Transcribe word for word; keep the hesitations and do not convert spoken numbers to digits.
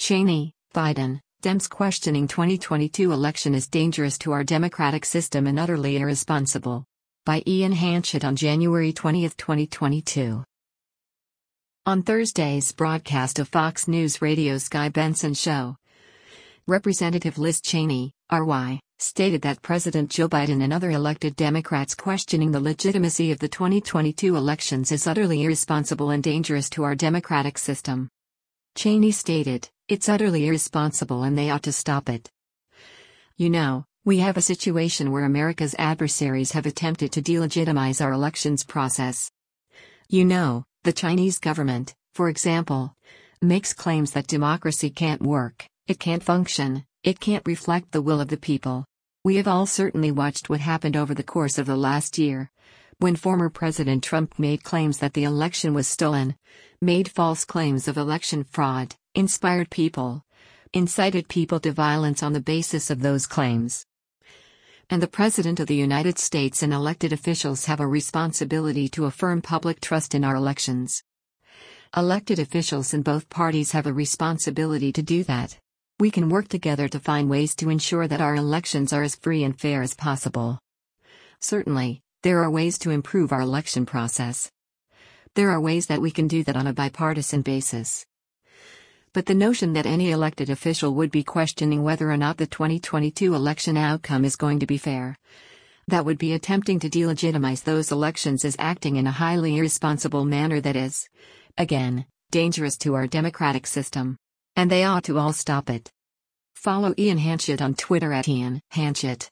Cheney, Biden, Dems questioning twenty twenty-two election is dangerous to our democratic system and utterly irresponsible. By Ian Hanchett on January twentieth, twenty twenty-two. On Thursday's broadcast of Fox News Radio's Guy Benson show, Representative Liz Cheney, R Y, stated that President Joe Biden and other elected Democrats questioning the legitimacy of the twenty twenty-two elections is utterly irresponsible and dangerous to our democratic system. Cheney stated, "It's utterly irresponsible and they ought to stop it. You know, we have a situation where America's adversaries have attempted to delegitimize our elections process. You know, the Chinese government, for example, makes claims that democracy can't work, it can't function, it can't reflect the will of the people. We have all certainly watched what happened over the course of the last year, when former President Trump made claims that the election was stolen, made false claims of election fraud, inspired people, incited people to violence on the basis of those claims. And the President of the United States and elected officials have a responsibility to affirm public trust in our elections. Elected officials in both parties have a responsibility to do that. We can work together to find ways to ensure that our elections are as free and fair as possible. Certainly, there are ways to improve our election process. There are ways that we can do that on a bipartisan basis. But the notion that any elected official would be questioning whether or not the twenty twenty-two election outcome is going to be fair, that would be attempting to delegitimize those elections as acting in a highly irresponsible manner that is, again, dangerous to our democratic system. And they ought to all stop it." Follow Ian Hanchett on Twitter at Ian Hanchett.